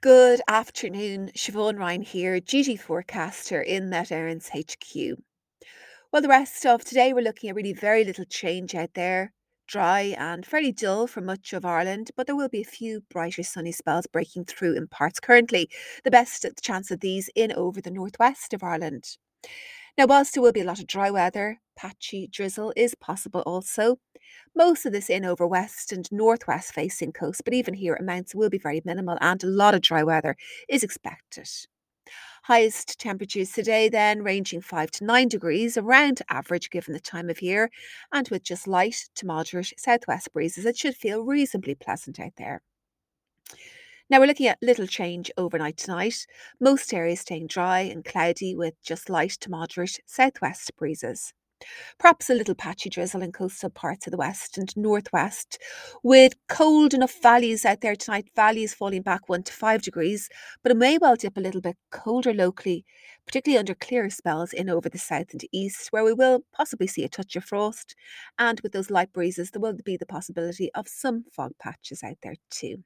Good afternoon, Siobhan Ryan here, duty forecaster in Met Erin's HQ. Well, the rest of today we're looking at really very little change out there. Dry and fairly dull for much of Ireland, but there will be a few brighter sunny spells breaking through in parts currently. The best chance of these in over the northwest of Ireland. Now, whilst there will be a lot of dry weather, patchy drizzle is possible also. Most of this in over west and northwest facing coast, but even here amounts will be very minimal and a lot of dry weather is expected. Highest temperatures today then ranging 5 to 9 degrees, around average given the time of year, and with just light to moderate southwest breezes, it should feel reasonably pleasant out there. Now we're looking at little change overnight tonight. Most areas staying dry and cloudy with just light to moderate southwest breezes. Perhaps a little patchy drizzle in coastal parts of the west and northwest, with cold enough valleys out there tonight, valleys falling back 1 to 5 degrees, but it may well dip a little bit colder locally, particularly under clearer spells in over the south and east, where we will possibly see a touch of frost. And with those light breezes, there will be the possibility of some fog patches out there too.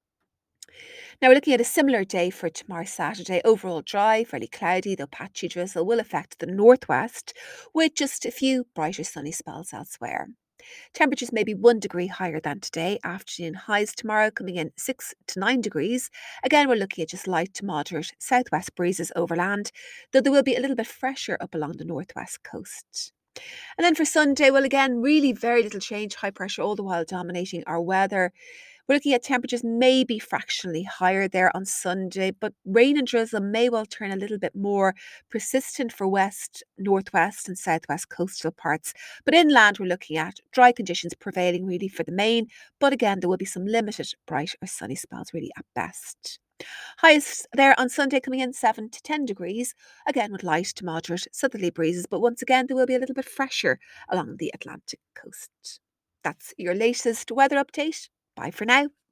Now we're looking at a similar day for tomorrow Saturday. Overall dry, fairly cloudy, though patchy drizzle will affect the northwest, with just a few brighter sunny spells elsewhere. Temperatures may be 1 degree higher than today. Afternoon highs tomorrow coming in 6 to 9 degrees. Again, we're looking at just light to moderate southwest breezes overland, though there will be a little bit fresher up along the northwest coast. And then for Sunday, well, again, really very little change, high pressure all the while dominating our weather. We're looking at temperatures maybe fractionally higher there on Sunday, but rain and drizzle may well turn a little bit more persistent for west, northwest, and southwest coastal parts. But inland, we're looking at dry conditions prevailing really for the main, but again, there will be some limited bright or sunny spells really at best. Highest there on Sunday coming in 7 to 10 degrees, again with light to moderate southerly breezes, but once again, there will be a little bit fresher along the Atlantic coast. That's your latest weather update. Bye for now.